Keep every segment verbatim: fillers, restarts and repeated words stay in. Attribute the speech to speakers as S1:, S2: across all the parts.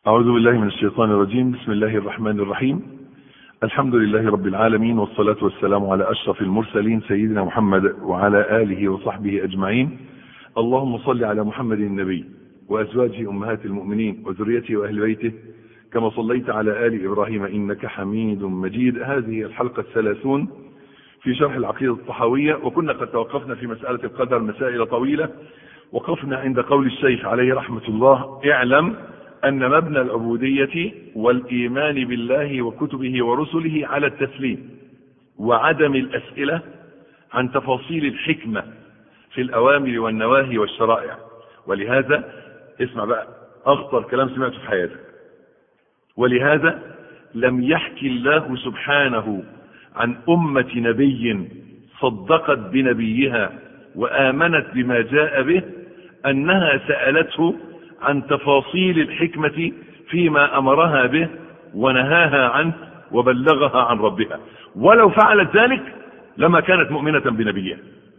S1: أعوذ بالله من الشيطان الرجيم. بسم الله الرحمن الرحيم. الحمد لله رب العالمين، والصلاة والسلام على أشرف المرسلين سيدنا محمد وعلى آله وصحبه أجمعين. اللهم صل على محمد النبي وأزواجه أمهات المؤمنين وذريته وأهل بيته كما صليت على آل إبراهيم إنك حميد مجيد. هذه الحلقة الثلاثون في شرح العقيدة الطحاوية، وكنا قد توقفنا في مسألة القدر مسائل طويلة. وقفنا عند قول الشيخ عليه رحمة الله: اعلم أن مبنى العبودية والإيمان بالله وكتبه ورسله على التسليم وعدم الأسئلة عن تفاصيل الحكمة في الأوامر والنواهي والشرائع. ولهذا اسمع بقى أخطر كلام سمعته في حياتك: ولهذا لم يحكي الله سبحانه عن أمة نبي صدقت بنبيها وآمنت بما جاء به أنها سألته عن تفاصيل الحكمة فيما أمرها به ونهاها عنه وبلغها عن ربها، ولو فعلت ذلك لما كانت مؤمنة بنبيها.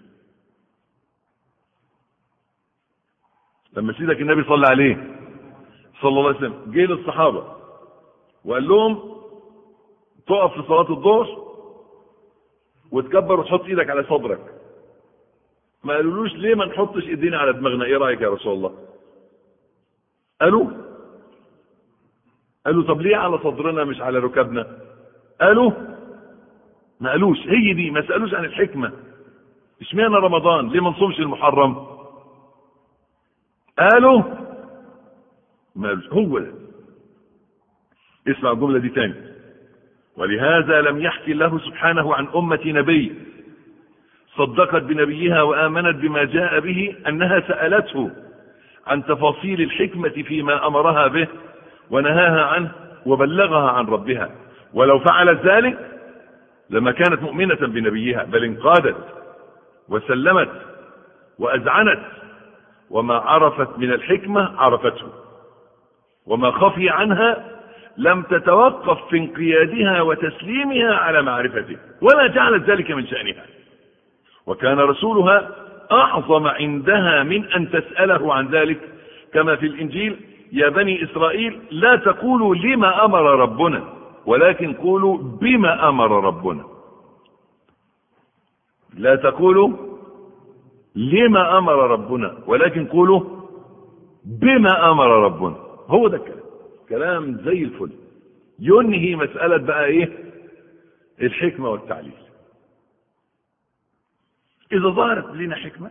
S1: لما سيدك النبي صلى عليه صلى الله عليه وسلم جه للصحابة وقال لهم: تقف في صلاة الظهر وتكبر وتحط ايدك على صدرك، ما قالولوش ليه ما نحطش ايدينا على دماغنا؟ ايه رأيك يا رسول الله؟ قالوا قالوا طب ليه على صدرنا مش على ركبنا؟ قالوا ما قالوش. هي دي، ما سألوش عن الحكمة. اشمعنى رمضان؟ ليه ما نصومش المحرم؟ قالوا ما قالوش. هو ده. اسمع الجملة دي تاني: ولهذا لم يحكي الله سبحانه عن أمة نبي صدقت بنبيها وآمنت بما جاء به أنها سألته عن تفاصيل الحكمة فيما أمرها به ونهاها عنه وبلغها عن ربها، ولو فعلت ذلك لما كانت مؤمنة بنبيها، بل انقادت وسلمت وأذعنت، وما عرفت من الحكمة عرفته، وما خفي عنها لم تتوقف في انقيادها وتسليمها على معرفته، ولا جعلت ذلك من شأنها. وكان رسولها أعظم عندها من أن تسأله عن ذلك، كما في الإنجيل: يا بني إسرائيل لا تقولوا لما أمر ربنا ولكن قولوا بما أمر ربنا. لا تقولوا لما أمر ربنا ولكن قولوا بما أمر ربنا. هو ده الكلام، كلام زي الفل ينهي مسألة بقى ايه الحكمة والتعليل. إذا ظهرت لنا حكمة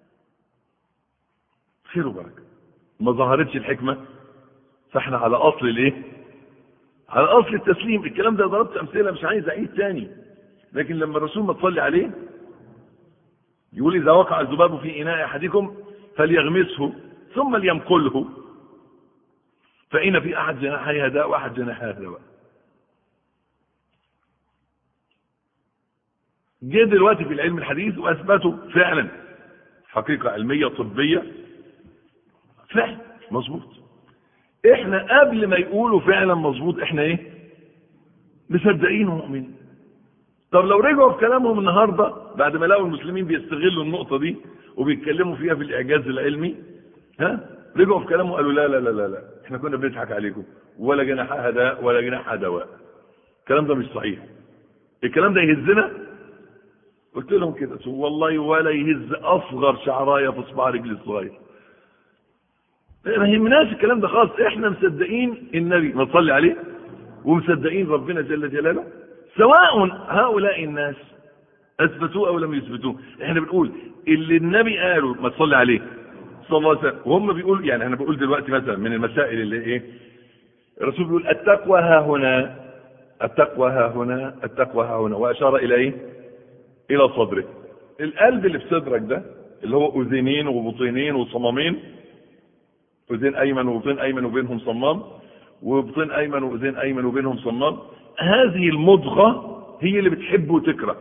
S1: خير وبركة، ما ظهرتش الحكمة فاحنا على أصل الايه على أصل التسليم. الكلام ده ضربت أمثلة مش عايز أعيد تاني، لكن لما الرسول ما تصلي عليه يقول: إذا وقع الذباب في إناء أحدكم فليغمسه ثم ليمقله فإن في أحد جناحيها داء وأحد جناحيها دواء. جه دلوقتي في العلم الحديث وأثبتوا فعلا حقيقة علمية طبية فعلا مظبوط. احنا قبل ما يقولوا فعلا مظبوط احنا ايه مصدقين ومؤمنين. طب لو رجعوا في كلامهم النهارده بعد ما لقوا المسلمين بيستغلوا النقطة دي وبيتكلموا فيها في الإعجاز العلمي، ها رجعوا في كلامهم قالوا: لا لا لا لا لا احنا كنا بنضحك عليكم، ولا جناحها داء ولا جناحها دواء. الكلام ده مش صحيح، الكلام ده يهزنا. قلت لهم كده والله ولا يهز اصغر شعرايه في صباع رجلي الصغير. ما يهمناش الكلام ده خالص، احنا مصدقين النبي ما تصلي عليه ومصدقين ربنا جل جلاله، سواء هؤلاء الناس اثبتوه او لم يثبتوه. احنا بنقول اللي النبي قاله ما تصلي عليه صلى الله عليه وسلم، وهم بيقول يعني انا بقول دلوقتي مثلا من المسائل اللي ايه الرسول بيقول: التقوى ها هنا، التقوى ها هنا، التقوى ها هنا، واشار الى ايه الى صدره. القلب اللي في صدرك ده اللي هو اذينين وبطينين وصمامين، اذين ايمن وبطين ايمن وبينهم صمام، وبطين ايمن واذين ايمن وبينهم صمام. هذه المضغة هي اللي بتحب وتكره،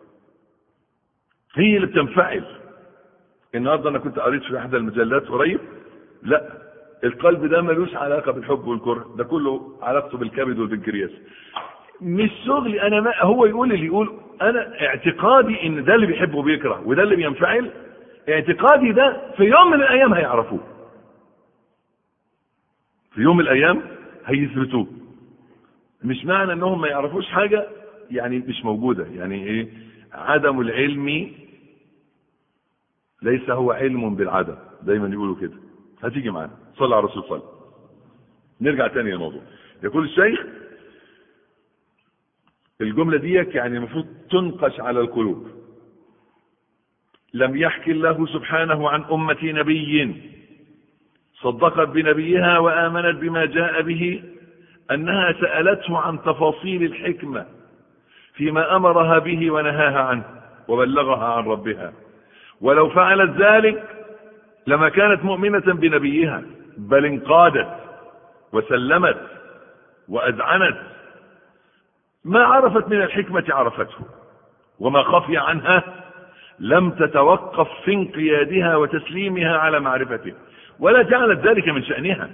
S1: هي اللي بتنفعل. النهارده انا كنت قريت في احدى المجلات قريب: لا القلب ده ملوش علاقة بالحب والكره، ده كله علاقته بالكبد والبنكرياس. مش شغلي انا، ما هو يقول اللي يقول، انا اعتقادي ان ده اللي بيحب وبيكره وده اللي بينفعل. اعتقادي ده في يوم من الايام هيعرفوه، في يوم من الايام هيثبتوه. مش معنى انهم ما يعرفوش حاجة يعني مش موجودة، يعني ايه؟ عدم العلم ليس هو علم بالعدم، دايما يقولوا كده. هتيجي معانا. صلى على الرسول صلى. نرجع تاني للموضوع. يقول الشيخ الجملة ديك يعني المفروض تنقش على القلوب. لم يحكي الله سبحانه عن أمة نبي صدقت بنبيها وآمنت بما جاء به أنها سألته عن تفاصيل الحكمة فيما أمرها به ونهاها عنه وبلغها عن ربها، ولو فعلت ذلك لما كانت مؤمنة بنبيها، بل انقادت وسلمت وأذعنت. ما عرفت من الحكمة عرفته، وما خفي عنها لم تتوقف في انقيادها وتسليمها على معرفته، ولا جعلت ذلك من شأنها.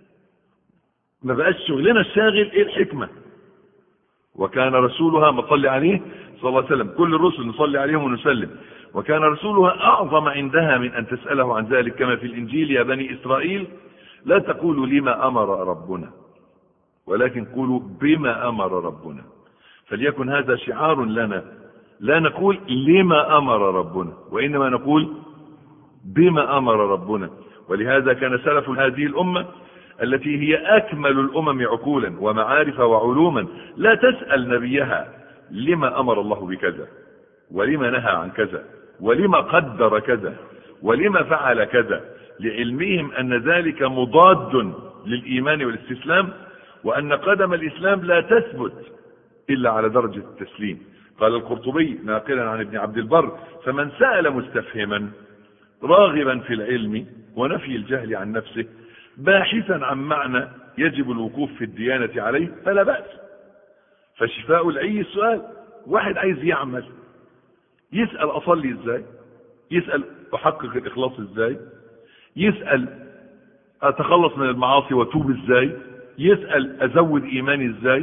S1: ما بقاش شغلنا الشاغل ايه الحكمة. وكان رسولها مصلي عليه صلى الله عليه وسلم، كل الرسل نصلي عليهم ونسلم، وكان رسولها أعظم عندها من أن تسأله عن ذلك، كما في الإنجيل: يا بني إسرائيل لا تقولوا لما أمر ربنا، ولكن قولوا بما أمر ربنا. فليكن هذا شعار لنا، لا نقول لما أمر ربنا، وإنما نقول بما أمر ربنا. ولهذا كان سلف هذه الأمة التي هي أكمل الأمم عقولا ومعارف وعلوما لا تسأل نبيها لما أمر الله بكذا، ولما نهى عن كذا، ولما قدر كذا، ولما فعل كذا، لعلمهم أن ذلك مضاد للإيمان والاستسلام، وأن قدم الإسلام لا تثبت إلا على درجة التسليم. قال القرطبي ناقلا عن ابن عبد البر: فمن سأل مستفهما راغبا في العلم ونفي الجهل عن نفسه باحثا عن معنى يجب الوقوف في الديانة عليه فلا بأس. فشفاء العي السؤال. واحد عايز يعمل يسأل: أصلي ازاي؟ يسأل: أحقق الإخلاص ازاي؟ يسأل: أتخلص من المعاصي وتوب ازاي؟ يسأل: أزود إيماني ازاي؟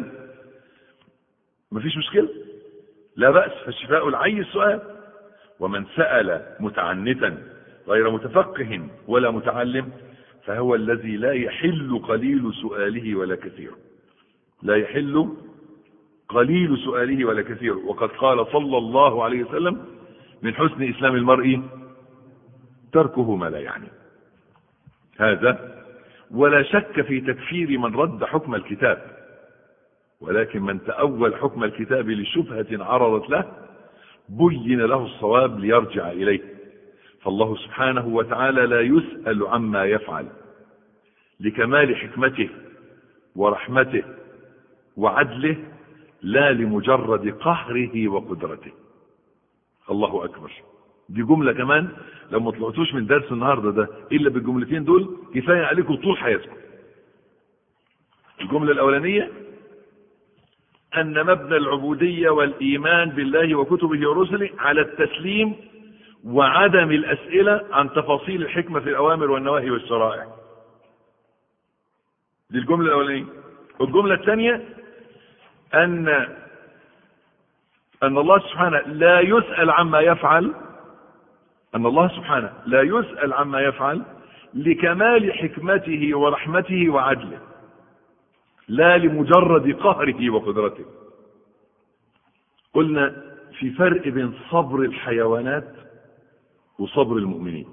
S1: مفيش مشكلة، لا بأس. فشفاء العي السؤال. ومن سأل متعنتا غير متفقه ولا متعلم فهو الذي لا يحل قليل سؤاله ولا كثير، لا يحل قليل سؤاله ولا كثير. وقد قال صلى الله عليه وسلم: من حسن إسلام المرء تركه ما لا يعني. هذا ولا شك في تكفير من رد حكم الكتاب، ولكن من تأول حكم الكتاب لشبهة عرضت له بين له الصواب ليرجع إليه. فالله سبحانه وتعالى لا يسأل عما يفعل لكمال حكمته ورحمته وعدله، لا لمجرد قهره وقدرته. الله أكبر. دي جملة كمان لو ما طلعتوش من درس النهاردة ده إلا بالجملتين دول كفاية عليكم طول حياتكم. الجملة الأولانية: أن مبنى العبودية والإيمان بالله وكتبه ورسله على التسليم وعدم الأسئلة عن تفاصيل الحكمة في الأوامر والنواهي والشرائع. دي الجملة الأولانية. الجملة الثانية: أن أن الله سبحانه لا يسأل عما يفعل، أن الله سبحانه لا يسأل عما يفعل لكمال حكمته ورحمته وعدله، لا لمجرد قهره وقدرته. قلنا في فرق بين صبر الحيوانات وصبر المؤمنين.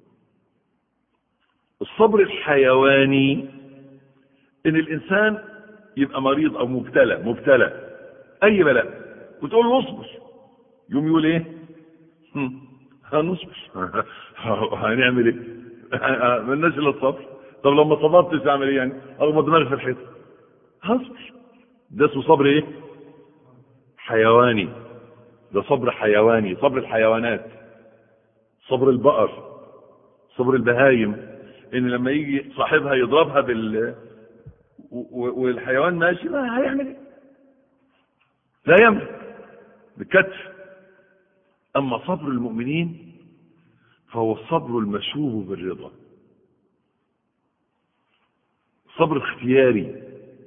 S1: الصبر الحيواني ان الانسان يبقى مريض او مبتلى مبتلى اي بلاء وتقول له اصبر، يوم يقول ايه؟ هنصبر. هنعمل ايه؟ مالناش الا الصبر. طب لو ما صبرتش اعمل ايه يعني؟ اغمض دماغي في الحيط. هصبر. ده اسمه صبر ايه؟ حيواني. ده صبر حيواني، صبر الحيوانات، صبر البقر، صبر البهايم، ان لما يجي صاحبها يضربها بال والحيوان ماشي ما هيعمل ايه؟ لا يملك بالكتف. اما صبر المؤمنين فهو الصبر المشوب بالرضا، صبر اختياري،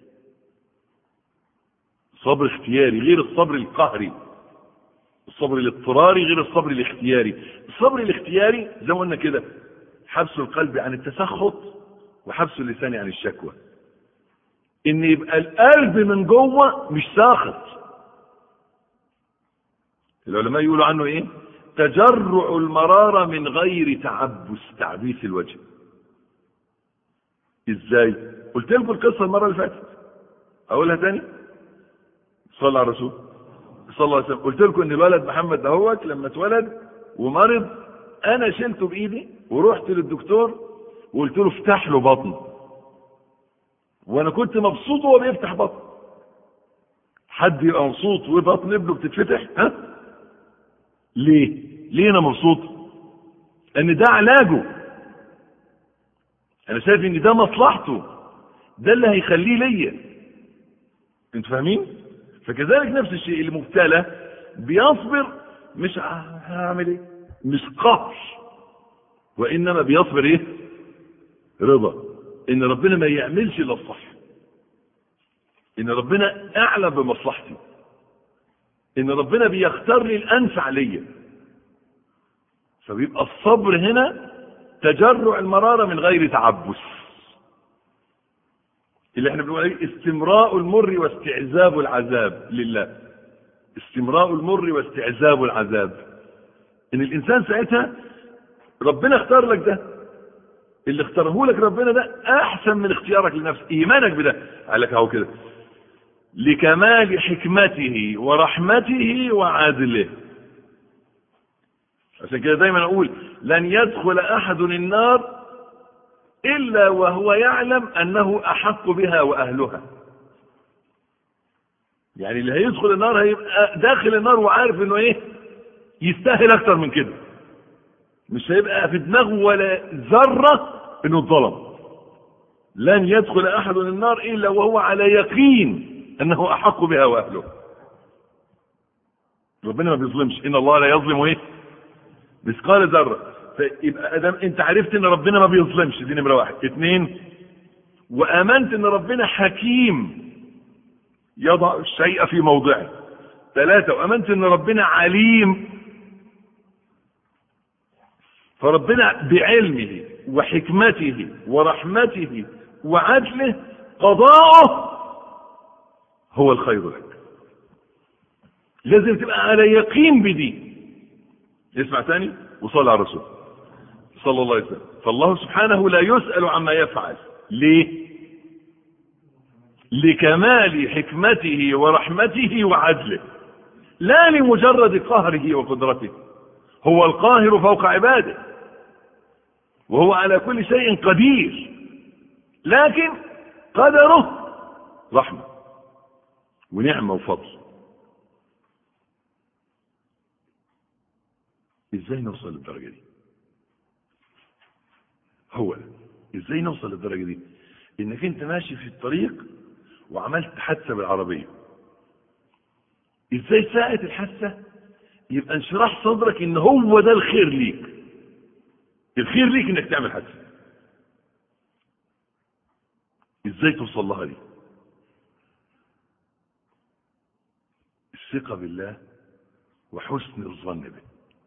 S1: صبر اختياري غير الصبر القهري. الصبر الاضطراري غير الصبر الاختياري. الصبر الاختياري زي ما قلنا كده حبس القلب عن التسخط وحبس اللسان عن الشكوى. ان يبقى القلب من جوه مش ساخط. العلماء يقولوا عنه ايه؟ تجرع المرارة من غير تعبس، تعبيس الوجه. ازاي؟ قلت لكم القصة المرة اللي فاتت، اقولها تاني. صلى على الرسول صلى الله عليه وسلم. قلت لكم ان الولد محمد دهوت لما اتولد ومرض، انا شلته بايدي ورحت للدكتور وقلت له افتح له بطنه، وانا كنت مبسوط وهو بيفتح بطن. حد يبقى مبسوط وبطن ابنه بتتفتح؟ ها؟ ليه؟ ليه انا مبسوط؟ ان ده علاجه. انا شايف ان ده مصلحته، ده اللي هيخليه ليا. انتوا فاهمين؟ فكذلك نفس الشيء، اللي مبتلى بيصبر، مش هعمل ايه، مش قهر، وانما بيصبر ايه؟ رضا. ان ربنا ما يعملش الا الصح، ان ربنا اعلم بمصلحتي، ان ربنا بيختار لي الانفع ليا. فبيبقى الصبر هنا تجرع المرارة من غير تعبس، اللي احنا بنقول عليه استمراء المر واستعذاب العذاب لله. استمراء المر واستعذاب العذاب، ان الانسان ساعتها ربنا اختار لك ده، اللي اختاره لك ربنا ده احسن من اختيارك لنفسك. ايمانك بده قال لك اهو كده، لكمال حكمته ورحمته وعدله. عشان كده دايما اقول لن يدخل احد النار الا وهو يعلم انه احق بها واهلها. يعني اللي هيدخل النار هيبقى داخل النار وعارف انه ايه، يستاهل اكتر من كده. مش هيبقى في دماغه ولا ذره انه اتظلم. لن يدخل احد النار الا وهو على يقين انه احق بها واهله. ربنا ما بيظلمش، ان الله لا يظلم ايه مثقال ذره. فيبقى ادم انت عرفت ان ربنا ما بيظلمش، دي نمره واحد. اثنين، وامنت ان ربنا حكيم يضع الشيء في موضعه. ثلاثه، وامنت ان ربنا عليم، فربنا بعلمه وحكمته ورحمته وعدله قضاؤه هو الخير لك. لازم تبقى على يقين بدي. اسمع تاني وصلى على الرسول صلى الله عليه وسلم. فالله سبحانه لا يسأل عما يفعل. ليه؟ لكمال حكمته ورحمته وعدله، لا لمجرد قهره وقدرته. هو القاهر فوق عباده، وهو على كل شيء قدير، لكن قدره رحمة ونعمة وفضل. ازاي نوصل للدرجة دي؟ هو ازاي نوصل للدرجة دي؟ انك انت ماشي في الطريق وعملت حادثة بالعربية، ازاي ساعة الحادثة يبقى انشراح صدرك ان هو ده الخير ليك. الخير ليك انك تعمل حادثة. ازاي توصل لها دي؟ الثقة بالله وحسن الظن به،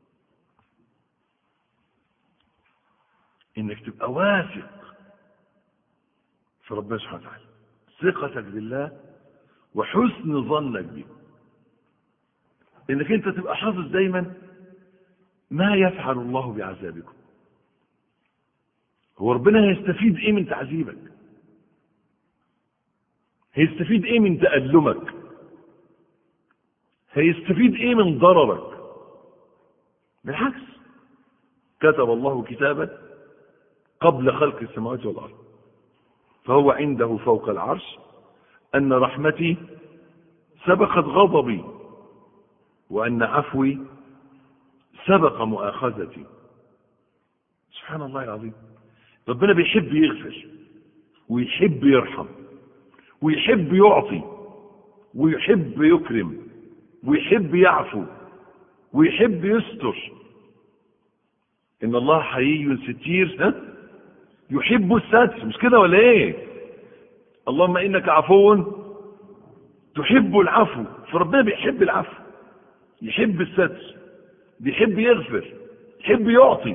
S1: انك تبقى واثق في ربنا سبحانه وتعالى، ثقتك بالله وحسن ظنك به، انك انت تبقى حافظ دايما ما يفعل الله بعذابكم. هو ربنا هيستفيد ايه من تعذيبك؟ هيستفيد ايه من تألمك؟ هيستفيد ايه من ضررك؟ بالعكس، كتب الله كتابا قبل خلق السماوات والارض، فهو عنده فوق العرش ان رحمتي سبقت غضبي، وان عفوي سبق مؤاخذتي. سبحان الله العظيم. ربنا بيحب يغفر ويحب يرحم ويحب يعطي ويحب يكرم ويحب يعفو ويحب يستر. ان الله حيي ستير، ها؟ يحب الستر، مش كده ولا ايه؟ اللهم انك عفو تحب العفو. فربنا بيحب العفو، يحب الستر، بيحب يغفر، يحب يعطي.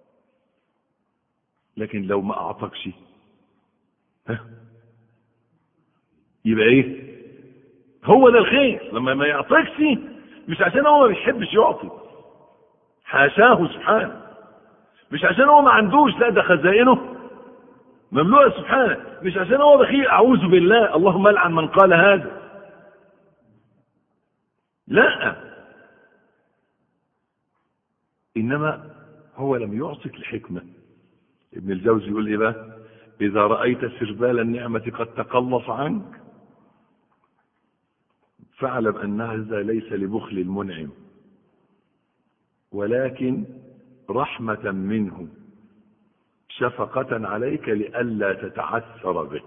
S1: لكن لو ما اعطاكش، ها، يبقى ايه؟ هو ده الخير. لما ما يعطيكش مش عشان هو ما بيحبش يعطي، حاشاه سبحانه، مش عشان هو ما عندوش، لا ده خزائنه مملوءه سبحانه، مش عشان هو بخيل، اعوذ بالله، اللهم العن من قال هذا، لا، انما هو لم يعطك لحكمه. ابن الجوزي يقول ايه بقى؟ اذا رايت سربال النعمه قد تقلص عنك فاعلم ان هذا ليس لبخل المنعم ولكن رحمه منه شفقه عليك لئلا تتعثر به.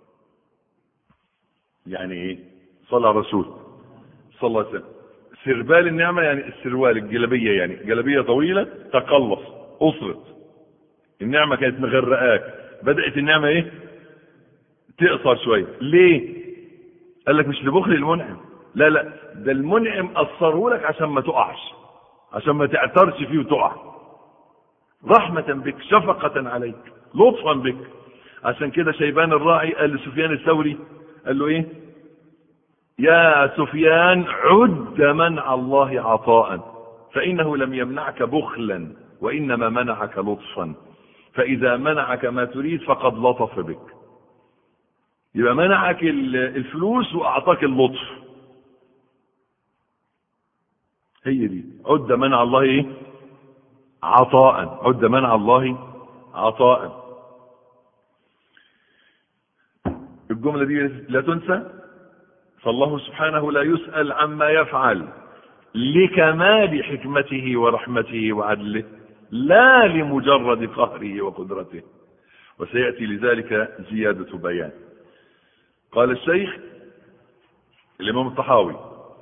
S1: يعني ايه؟ صلى الرسول صلى الله عليه وسلم، سربال النعمه يعني السروال، الجلبيه، يعني جلبيه طويله تقلص قصرت، النعمه كانت مغرقاك، بدات النعمه ايه؟ تقصر شويه. ليه؟ قال لك مش لبخل المنعم، لا لا، ده المنعم قصره لك عشان ما تقعش، عشان ما تعترش فيه وتقع، رحمه بك شفقه عليك لطفا بك. عشان كده شيبان الراعي قال لسفيان الثوري، قال له ايه؟ يا سفيان عد منع الله عطاء فإنه لم يمنعك بخلا وإنما منعك لطفا، فإذا منعك ما تريد فقد لطف بك. يبقى منعك الفلوس وأعطاك اللطف. هي دي عد منع الله ايه؟ عطاء، عد منع الله عطاء. الجملة دي لا تنسى، فالله سبحانه لا يسأل عما يفعل لكمال حكمته ورحمته وعدله، لا لمجرد قهره وقدرته. وسيأتي لذلك زيادة بيان. قال الشيخ الإمام الطحاوي: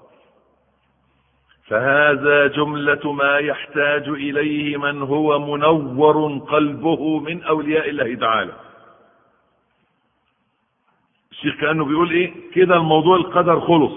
S1: فهذا جملة ما يحتاج إليه من هو منور قلبه من أولياء الله تعالى. الشيخ كأنه بيقول ايه كده؟ الموضوع القدر خلص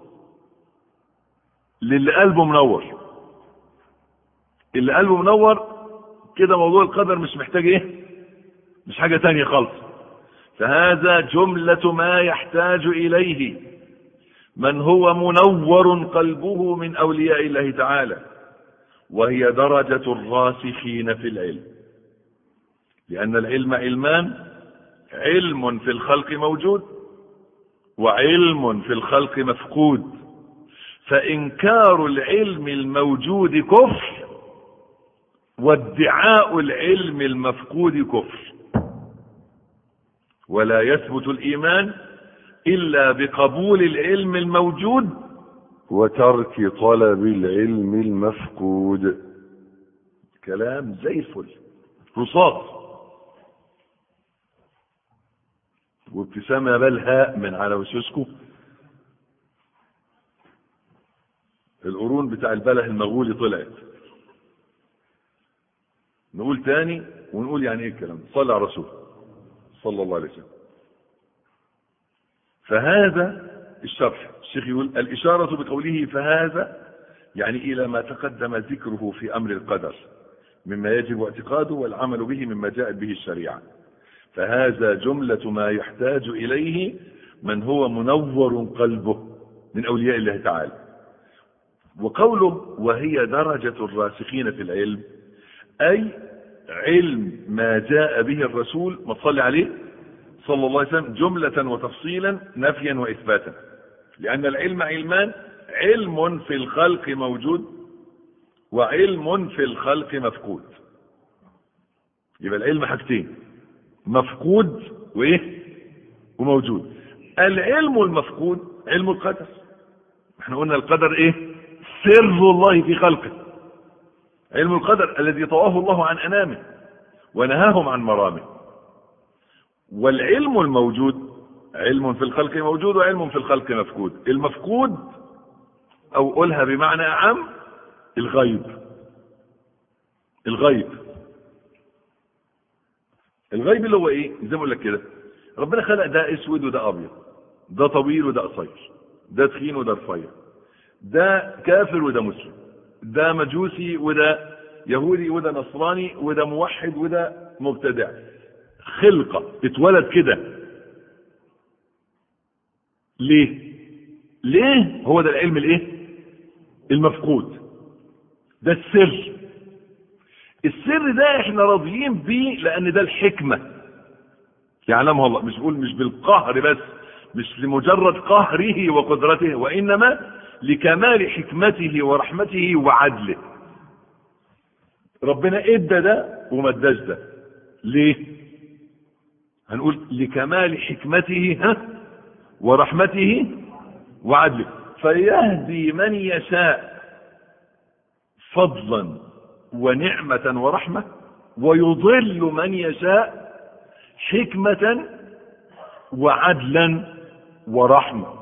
S1: للي قلبه منور، اللي قلبه منور كده موضوع القدر مش محتاج ايه؟ مش حاجة تانية خالص. فهذا جملة ما يحتاج إليه من هو منور قلبه من أولياء الله تعالى، وهي درجة الراسخين في العلم. لأن العلم علمان: علم في الخلق موجود وعلم في الخلق مفقود، فإنكار العلم الموجود كفر وادعاء العلم المفقود كفر، ولا يثبت الإيمان إلا بقبول العلم الموجود وترك طلب العلم المفقود. كلام زي الفل، رصاص، وابتسامة بلهاء من على وشوشكم. القرون بتاع البله المغولي طلعت. نقول تاني ونقول يعني ايه الكلام. صلى على الرسول صلى الله عليه وسلم. فهذا الشرح، الشيخ يقول: الإشارة بقوله فهذا يعني إلى ما تقدم ذكره في أمر القدر مما يجب اعتقاده والعمل به مما جاءت به الشريعة. فهذا جملة ما يحتاج إليه من هو منور قلبه من أولياء الله تعالى. وقوله وهي درجة الراسخين في العلم، أي علم ما جاء به الرسول ما تصلي عليه صلى الله عليه وسلم جملة وتفصيلا نفيا وإثباتا. لأن العلم علمان: علم في الخلق موجود وعلم في الخلق مفقود. يبقى العلم حاجتين: مفقود وايه؟ وموجود. العلم المفقود علم القدر. احنا قلنا القدر ايه؟ سر الله في خلقه. علم القدر الذي طواه الله عن انامه ونهاهم عن مرامه. والعلم الموجود علم في الخلق موجود وعلم في الخلق مفقود. المفقود او قولها بمعنى اعم الغيب. الغيب الغيب اللي هو ايه؟ زي ما اقول لك كده، ربنا خلق ده اسود وده ابيض، ده طويل وده قصير، ده تخين وده رفيع، ده كافر وده مسلم، ده مجوسي وده يهودي وده نصراني وده موحد وده مبتدع. خلقه اتولد كده. ليه؟ ليه هو ده العلم الايه؟ المفقود. ده السر. السر ده احنا راضيين بيه لان ده الحكمة يعلمها الله. مش بقول مش بالقهر بس، مش لمجرد قهره وقدرته، وانما لكمال حكمته ورحمته وعدله. ربنا ادى ده وما اداش ده. ليه؟ هنقول لكمال حكمته ها ورحمته وعدله، فيهدي من يشاء فضلا ونعمة ورحمة، ويضل من يشاء حكمة وعدلا ورحمة.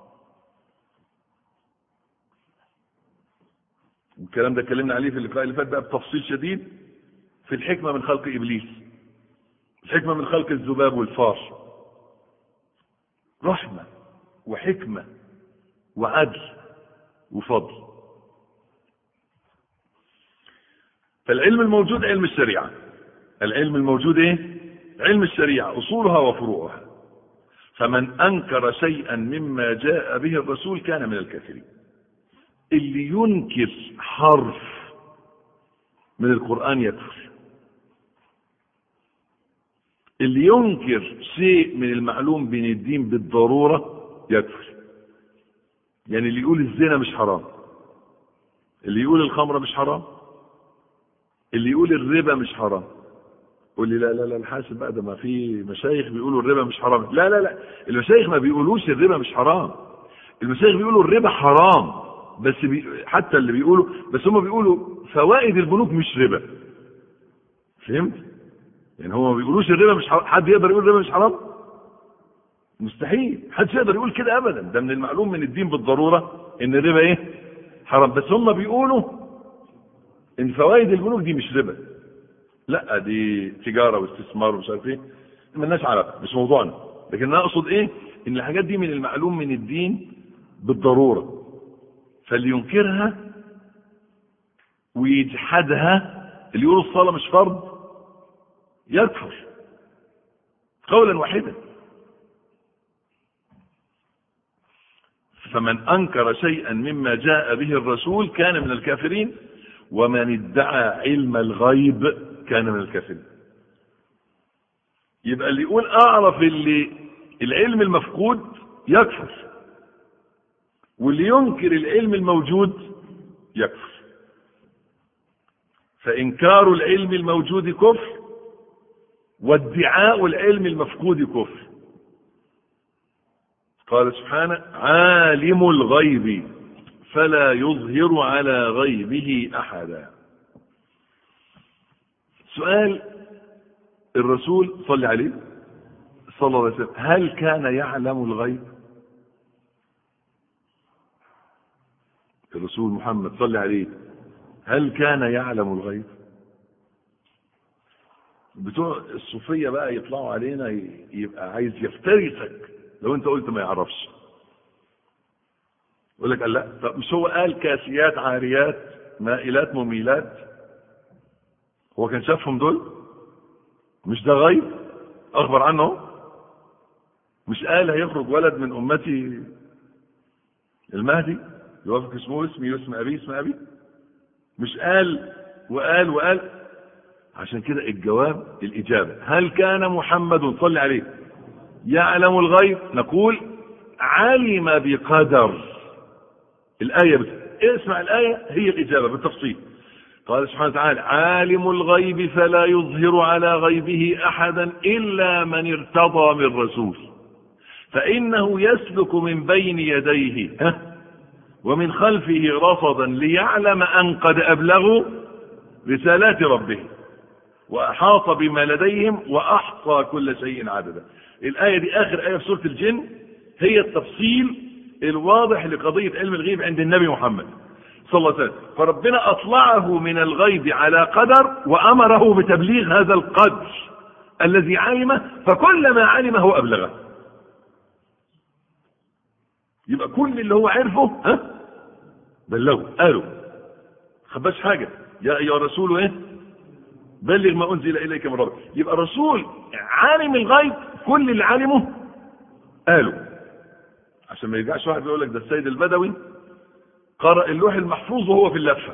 S1: الكلام ده اتكلمنا عليه في اللقاء اللي فات بقى بتفصيل شديد في الحكمة من خلق إبليس، الحكمة من خلق الذباب والفار. رحمة وحكمة وعدل وفضل. فالعلم الموجود علم الشريعة. العلم الموجود ايه؟ علم الشريعة، أصولها وفروعها. فمن أنكر شيئا مما جاء به الرسول كان من الكافرين. اللي ينكر حرف من القرآن يكفر. اللي ينكر شيء من المعلوم بين الدين بالضرورة يكفر. يعني اللي يقول الزنا مش حرام، اللي يقول الخمر مش حرام، اللي يقول الربا مش حرام. قول لي لا لا لا الحاسب بقى، ده ما في مشايخ بيقولوا الربا مش حرام. لا لا لا، المشايخ ما بيقولوش الربا مش حرام، المشايخ بيقولوا الربا حرام بس بي... حتى اللي بيقولوا، بس هم بيقولوا فوائد البنوك مش ربا. فهمت؟ يعني هم ما بيقولوش الربا مش حرام. حد يقدر يقول الربا مش حرام؟ مستحيل، حدش يقدر يقول كده ابدا. ده من المعلوم من الدين بالضروره ان الربا ايه؟ حرام. بس هم بيقولوا ان فوائد البنوك دي مش ربا، لا دي تجاره واستثمار ومش عارف ايه، مالناش علاقه، مش موضوعنا. لكن انا اقصد ايه؟ ان الحاجات دي من المعلوم من الدين بالضروره، فاللي ينكرها ويجحدها، اللي يقول الصلاه مش فرض يكفر قولا واحدا. فمن أنكر شيئا مما جاء به الرسول كان من الكافرين، ومن ادعى علم الغيب كان من الكافرين. يبقى اللي يقول أعرف اللي العلم المفقود يكفر، واللي ينكر العلم الموجود يكفر. فإنكار العلم الموجود كفر، وادعاء العلم المفقود كفر. قال سبحانه عالم الغيب فلا يظهر على غيبه أحدا. سؤال الرسول صلى عليه صلى الله عليه وسلم، هل كان يعلم الغيب؟ الرسول محمد صلى عليه هل كان يعلم الغيب؟ بتوع الصوفية بقى يطلعوا علينا يبقى عايز يفترسك لو انت قلت ما يعرفش. يقول لك لا، طب مش هو قال كاسيات عاريات مائلات مميلات؟ هو كان شافهم دول؟ مش ده غيب اخبر عنه؟ مش قال هيخرج ولد من امتي المهدي يوافق اسمه اسمي واسم ابي اسم ابي؟ مش قال وقال وقال؟ عشان كده الجواب الاجابه. هل كان محمد صلى عليه يعلم الغيب؟ نقول علم بقدر. الآية بس اسمع الآية هي الإجابة بالتفصيل. قال سبحانه وتعالى عالم الغيب فلا يظهر على غيبه أحدا إلا من ارتضى من رسول فإنه يسلك من بين يديه ومن خلفه رصدا ليعلم أن قد أبلغوا رسالات ربهم وأحاط بما لديهم وأحصى كل شيء عددا. الآية دي آخر آية في سورة الجن، هي التفصيل الواضح لقضية علم الغيب عند النبي محمد صلى الله عليه وسلم. فربنا أطلعه من الغيب على قدر وأمره بتبليغ هذا القدر الذي علمه، فكلما علمه أبلغه. يبقى كل اللي هو عرفه ها بلغه قالوا، خباش حاجة. يا أيها الرسول إيه بلغ ما أنزل إليك من ربك. يبقى الرسول عالم الغيب، كل اللي علمه قالوا. عشان ما يرجعش واحد يقول لك ده السيد البدوي قرأ اللوح المحفوظ وهو في اللفة.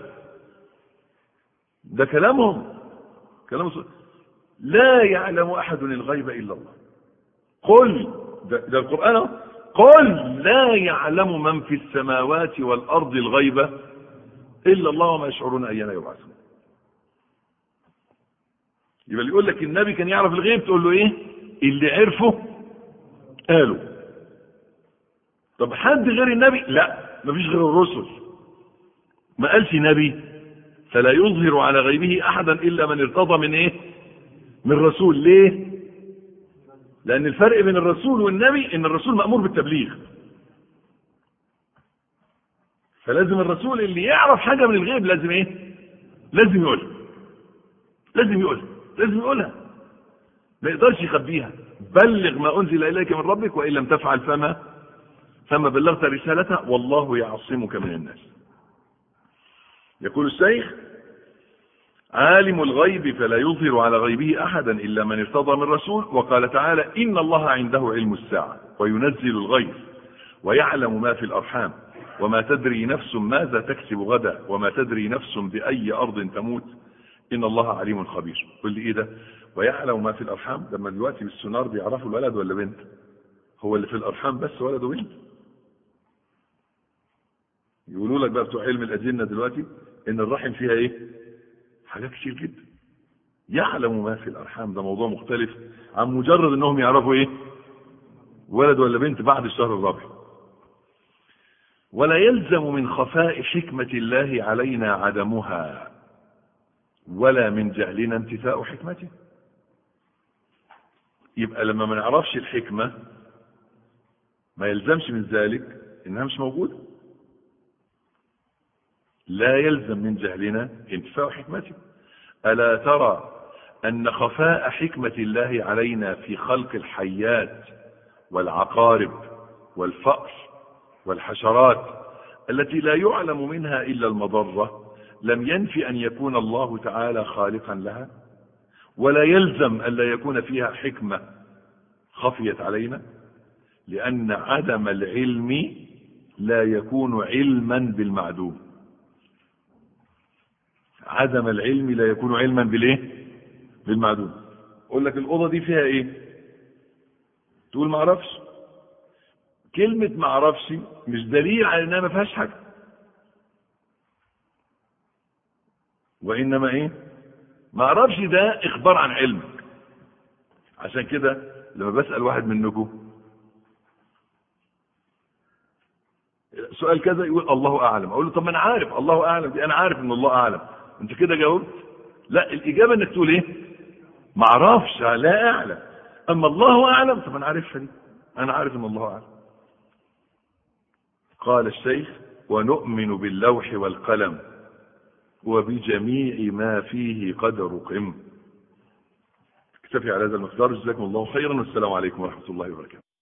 S1: ده كلامهم كلام صحيح. لا يعلم أحد الغيب إلا الله. قل ده, ده القرآن، قل لا يعلم من في السماوات والأرض الغيب إلا الله وما يشعرون أيان يبعثون. يبقى اللي يقول لك النبي كان يعرف الغيب تقول له ايه؟ اللي عرفه قالوا. طب حد غير النبي؟ لا، مفيش غير الرسل. ما قالش نبي فلا يظهر على غيبه احدا الا من ارتضى من ايه؟ من رسول. ليه؟ لان الفرق بين الرسول والنبي ان الرسول مأمور بالتبليغ، فلازم الرسول اللي يعرف حاجة من الغيب لازم ايه؟ لازم يقولها لازم يقولها لازم يقولها ما يقدرش يخبيها. بلغ ما انزل اليك من ربك وان لم تفعل فما فما بلغت رسالته والله يعصمك من الناس. يقول الشيخ عالم الغيب فلا يظهر على غيبه احدا الا من ارتضى من رسول. وقال تعالى ان الله عنده علم الساعة وينزل الغيث ويعلم ما في الارحام وما تدري نفس ماذا تكسب غدا وما تدري نفس باي ارض تموت ان الله عليم خبير. قل لي ايه ده؟ ويعلم ما في الارحام؟ لما دلوقتي بالسونار بيعرفوا الولد ولا بنت؟ هو اللي في الارحام بس ولد وبنت؟ يقولوا لك بقى بتوع علم الاجنه دلوقتي ان الرحم فيها ايه؟ حاجات كتير جدا. يعلم ما في الارحام ده موضوع مختلف عن مجرد انهم يعرفوا ايه؟ ولد ولا بنت بعد الشهر الرابع. ولا يلزم من خفاء حكمة الله علينا عدمها ولا من جهلنا انتفاء حكمته. يبقى لما ما نعرفش الحكمة ما يلزمش من ذلك انها مش موجودة. لا يلزم من جهلنا انتفاء حكمته. ألا ترى أن خفاء حكمة الله علينا في خلق الحيات والعقارب والفأر والحشرات التي لا يعلم منها إلا المضرة لم ينفي أن يكون الله تعالى خالقا لها؟ ولا يلزم أن لا يكون فيها حكمة خفيت علينا، لأن عدم العلم لا يكون علما بالمعدوم. عدم العلم لا يكون علما بالايه؟ بالمعدوم. اقول لك الاوضه دي فيها ايه؟ تقول ما اعرفش. كلمه ما اعرفش مش دليل على انها ما فيهاش حاجه، وانما ايه؟ ما اعرفش ده اخبار عن علمك. عشان كده لما بسال واحد منكم سؤال كذا يقول الله اعلم، اقول له طب ما انا عارف الله اعلم دي، انا عارف ان الله اعلم. انت كده جاوبت؟ لا، الاجابه انك تقول ايه؟ ما اعرفش، لا اعلم. اما الله اعلم طب انا عارفها دي، انا عارف ان الله اعلم. قال الشيخ ونؤمن باللوح والقلم وبجميع ما فيه قد رقم. اكتفي على هذا المقدار. جزاكم الله خيرا والسلام عليكم ورحمه الله وبركاته.